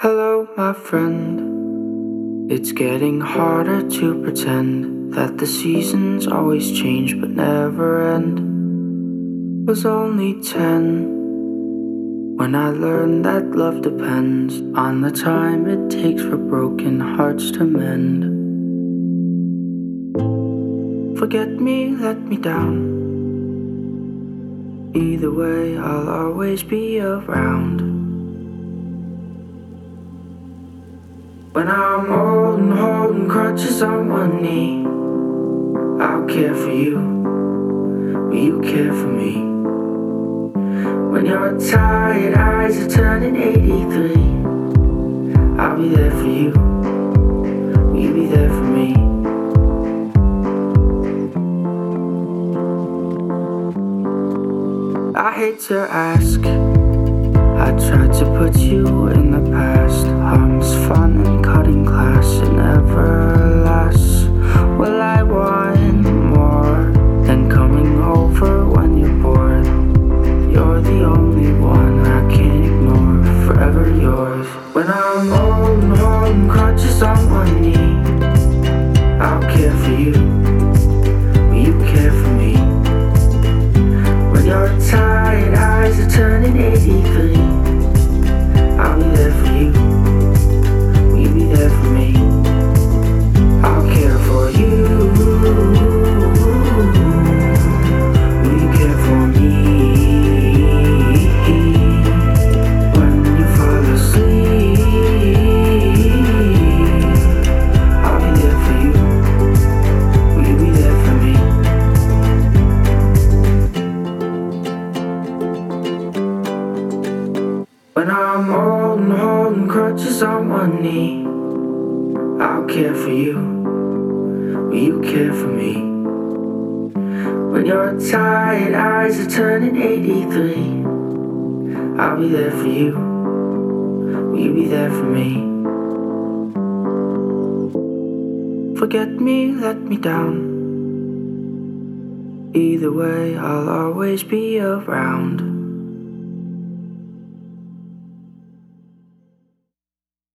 Hello, my friend. It's getting harder to pretend that the seasons always change but never end. Was only 10 when I learned that love depends on the time it takes for broken hearts to mend. Forget me, let me down. Either way, I'll always be around. When I'm old and holding crutches on one knee, I'll care for you. Will you care for me? When your tired eyes are turning 83, I'll be there for you. Will you be there for me? I hate to ask, I tried to put you in the past. Harm's fun and cutting class, it never lasts. Well, I want more than coming over when you're bored. You're the only one I can't ignore, forever yours. When I'm old and holding crutches on one knee, I'll care for you. Will you care for me? When your tired eyes are turning 83, I'll be there for you. Will you be there for me? I'll care for you. Will you care for me? When you fall asleep, I'll be there for you. Will you be there for me? When I'm old and holding crutches on one knee, I'll care for you. Will you care for me? When your tired eyes are turning 83, I'll be there for you. Will you be there for me? Forget me, let me down. Either way, I'll always be around.